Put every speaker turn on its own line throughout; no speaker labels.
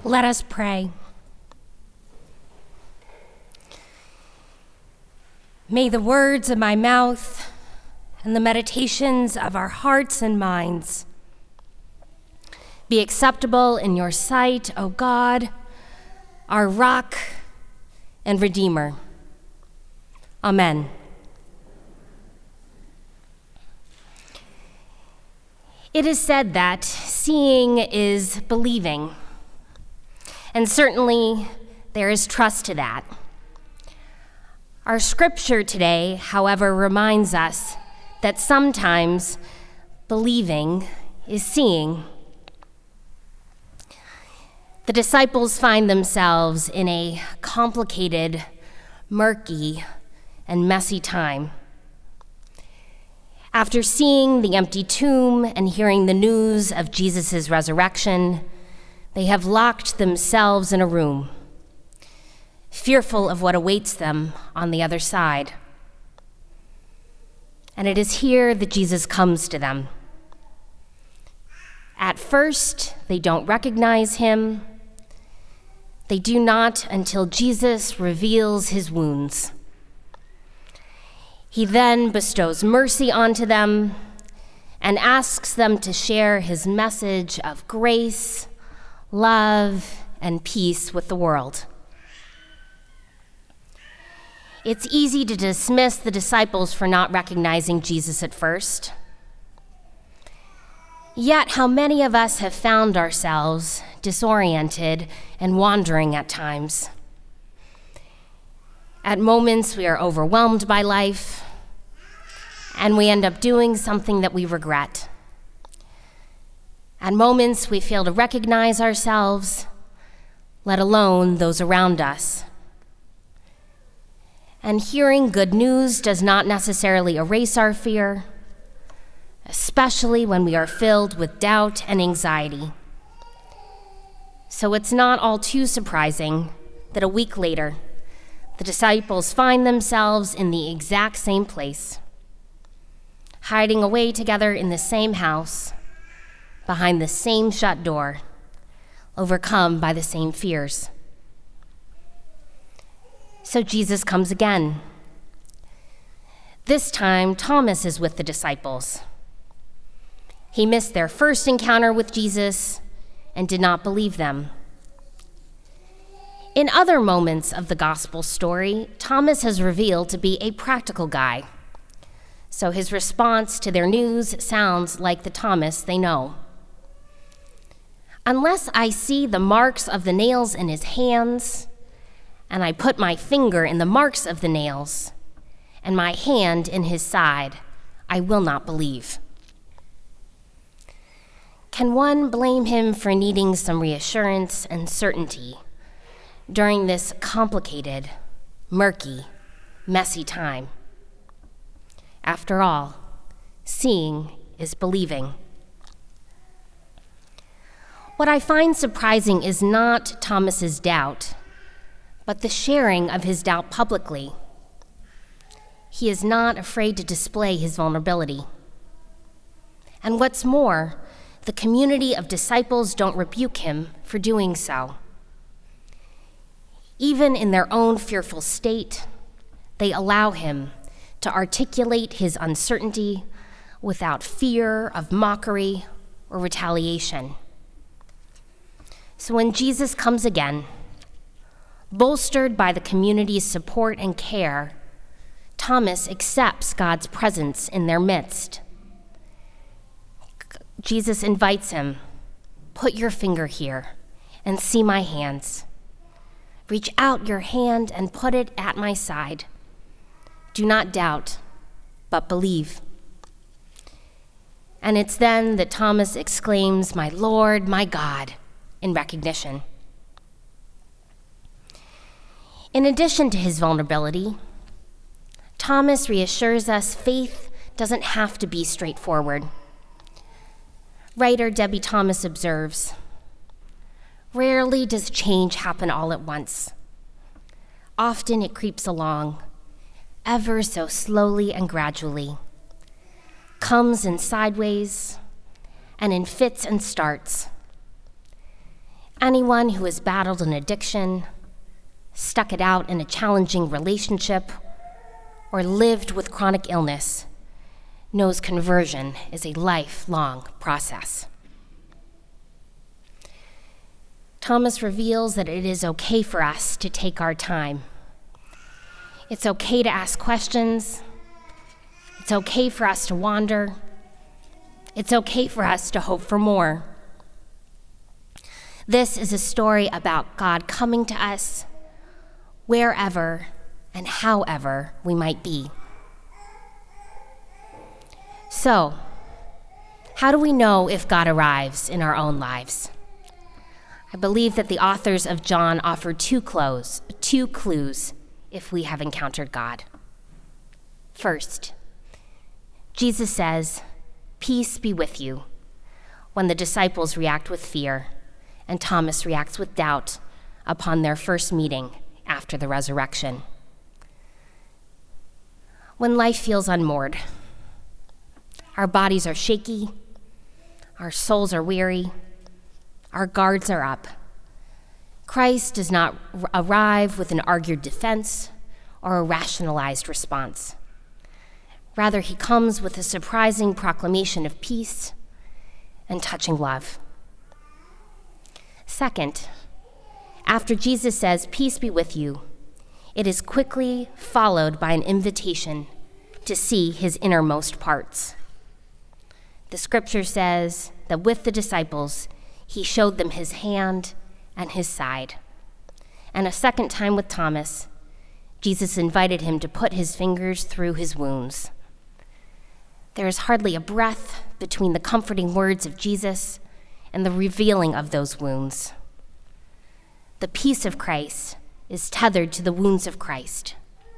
Let us pray. May the words of my mouth and the meditations of our hearts and minds be acceptable in your sight, O God, our rock and Redeemer. Amen. It is said that seeing is believing, and certainly there is trust to that. Our scripture today, however, reminds us that sometimes believing is seeing. The disciples find themselves in a complicated, murky, and messy time. After seeing the empty tomb and hearing the news of Jesus' resurrection, they have locked themselves in a room, fearful of what awaits them on the other side. And it is here that Jesus comes to them. At first, they don't recognize him. They do not until Jesus reveals his wounds. He then bestows mercy onto them and asks them to share his message of grace, love, and peace with the world. It's easy to dismiss the disciples for not recognizing Jesus at first. Yet, how many of us have found ourselves disoriented and wandering at times? At moments, we are overwhelmed by life, and we end up doing something that we regret. At moments, we fail to recognize ourselves, let alone those around us. And hearing good news does not necessarily erase our fear, especially when we are filled with doubt and anxiety. So it's not all too surprising that a week later, the disciples find themselves in the exact same place, hiding away together in the same house, behind the same shut door, overcome by the same fears. So Jesus comes again. This time, Thomas is with the disciples. He missed their first encounter with Jesus and did not believe them. In other moments of the gospel story, Thomas has revealed to be a practical guy. So his response to their news sounds like the Thomas they know. Unless I see the marks of the nails in his hands, and I put my finger in the marks of the nails, and my hand in his side, I will not believe. Can one blame him for needing some reassurance and certainty during this complicated, murky, messy time? After all, seeing is believing. What I find surprising is not Thomas's doubt, but the sharing of his doubt publicly. He is not afraid to display his vulnerability. And what's more, the community of disciples don't rebuke him for doing so. Even in their own fearful state, they allow him to articulate his uncertainty without fear of mockery or retaliation. So when Jesus comes again, bolstered by the community's support and care, Thomas accepts God's presence in their midst. Jesus invites him, "Put your finger here and see my hands. Reach out your hand and put it at my side. Do not doubt, but believe." And it's then that Thomas exclaims, "My Lord, my God," in recognition. In addition to his vulnerability, Thomas reassures us faith doesn't have to be straightforward. Writer Debbie Thomas observes, "Rarely does change happen all at once. Often it creeps along, ever so slowly and gradually, comes in sideways and in fits and starts. Anyone who has battled an addiction, stuck it out in a challenging relationship, or lived with chronic illness knows conversion is a lifelong process. Thomas reveals that it is okay for us to take our time. It's okay to ask questions. It's okay for us to wander. It's okay for us to hope for more. This is a story about God coming to us wherever and however we might be. So, how do we know if God arrives in our own lives? I believe that the authors of John offer two clues if we have encountered God. First, Jesus says, "Peace be with you," when the disciples react with fear and Thomas reacts with doubt upon their first meeting after the resurrection. When life feels unmoored, our bodies are shaky, our souls are weary, our guards are up, Christ does not arrive with an argued defense or a rationalized response. Rather, he comes with a surprising proclamation of peace and touching love. Second, after Jesus says, "Peace be with you," it is quickly followed by an invitation to see his innermost parts. The scripture says that with the disciples, he showed them his hand and his side. And a second time with Thomas, Jesus invited him to put his fingers through his wounds. There is hardly a breath between the comforting words of Jesus and the revealing of those wounds. The peace of Christ is tethered to the wounds of Christ.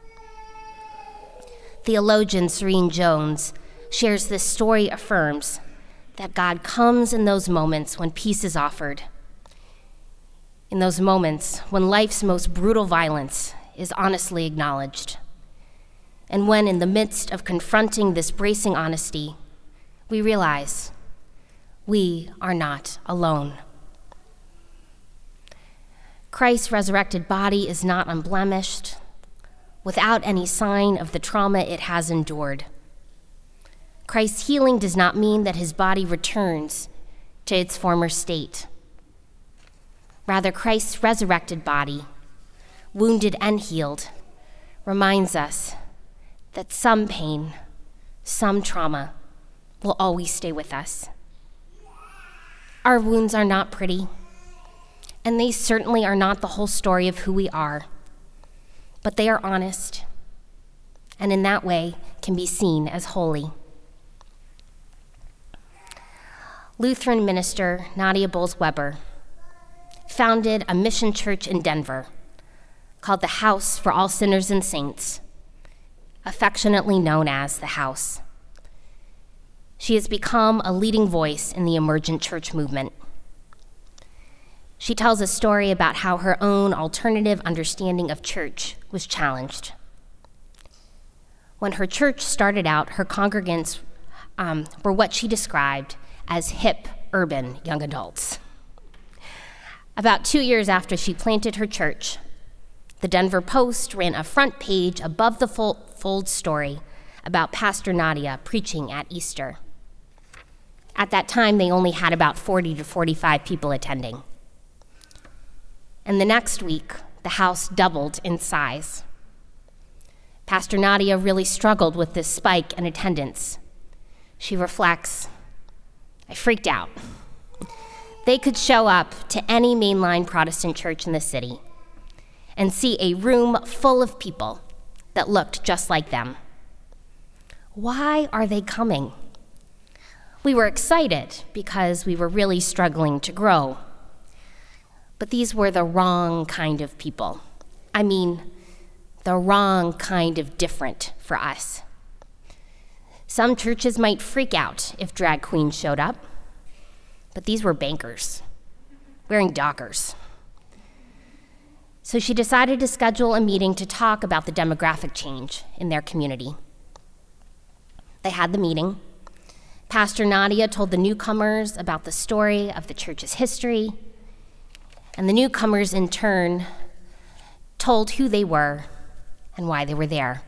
Theologian Serene Jones shares this story affirms that God comes in those moments when peace is offered, in those moments when life's most brutal violence is honestly acknowledged, and when in the midst of confronting this bracing honesty, we realize we are not alone. Christ's resurrected body is not unblemished, without any sign of the trauma it has endured. Christ's healing does not mean that his body returns to its former state. Rather, Christ's resurrected body, wounded and healed, reminds us that some pain, some trauma will always stay with us. Our wounds are not pretty, and they certainly are not the whole story of who we are, but they are honest, and in that way can be seen as holy. Lutheran minister Nadia Bolz-Weber founded a mission church in Denver called the House for All Sinners and Saints, affectionately known as the House. She has become a leading voice in the emergent church movement. She tells a story about how her own alternative understanding of church was challenged. When her church started out, her congregants were what she described as hip, urban young adults. About 2 years after she planted her church, the Denver Post ran a front page above the fold story about Pastor Nadia preaching at Easter. At that time, they only had about 40 to 45 people attending. And the next week, the house doubled in size. Pastor Nadia really struggled with this spike in attendance. She reflects, "I freaked out. They could show up to any mainline Protestant church in the city and see a room full of people that looked just like them. Why are they coming? We were excited because we were really struggling to grow. But these were the wrong kind of people. I mean, the wrong kind of different for us. Some churches might freak out if drag queens showed up, but these were bankers wearing Dockers." So she decided to schedule a meeting to talk about the demographic change in their community. They had the meeting. Pastor Nadia told the newcomers about the story of the church's history. And the newcomers, in turn, told who they were and why they were there.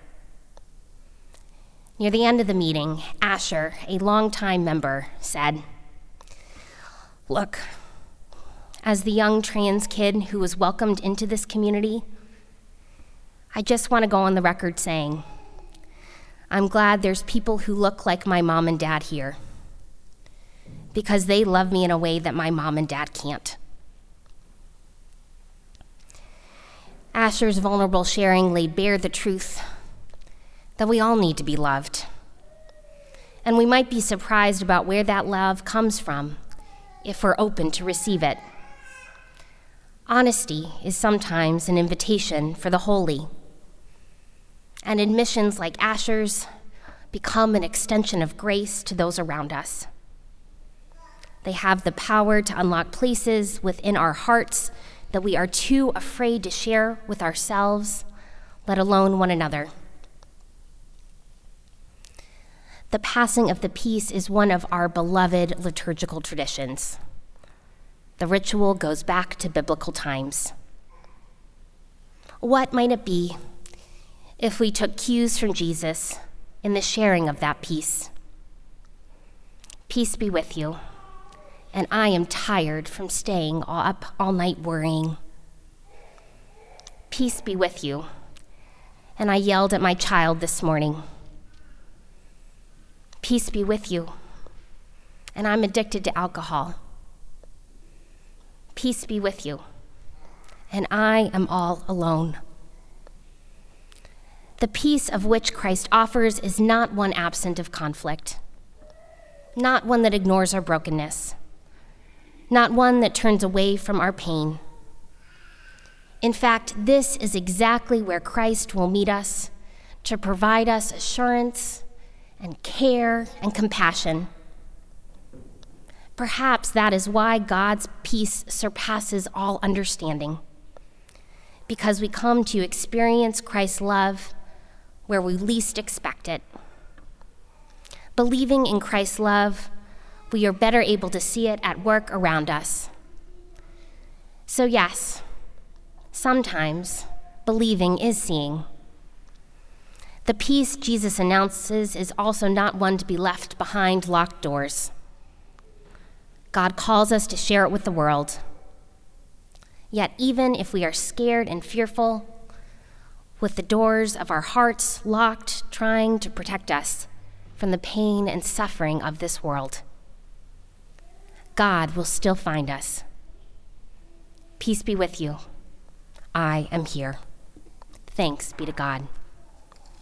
Near the end of the meeting, Asher, a longtime member, said, "Look, as the young trans kid who was welcomed into this community, I just want to go on the record saying, I'm glad there's people who look like my mom and dad here, because they love me in a way that my mom and dad can't." Asher's vulnerable sharing laid bare the truth that we all need to be loved. And we might be surprised about where that love comes from if we're open to receive it. Honesty is sometimes an invitation for the holy. And admissions like Asher's become an extension of grace to those around us. They have the power to unlock places within our hearts that we are too afraid to share with ourselves, let alone one another. The passing of the peace is one of our beloved liturgical traditions. The ritual goes back to biblical times. What might it be if we took cues from Jesus in the sharing of that peace? Peace be with you, and I am tired from staying up all night worrying. Peace be with you, and I yelled at my child this morning. Peace be with you, and I'm addicted to alcohol. Peace be with you, and I am all alone. The peace of which Christ offers is not one absent of conflict, not one that ignores our brokenness, not one that turns away from our pain. In fact, this is exactly where Christ will meet us to provide us assurance and care and compassion. Perhaps that is why God's peace surpasses all understanding, because we come to experience Christ's love where we least expect it. Believing in Christ's love, we are better able to see it at work around us. So yes, sometimes believing is seeing. The peace Jesus announces is also not one to be left behind locked doors. God calls us to share it with the world. Yet even if we are scared and fearful, with the doors of our hearts locked, trying to protect us from the pain and suffering of this world, God will still find us. Peace be with you. I am here. Thanks be to God.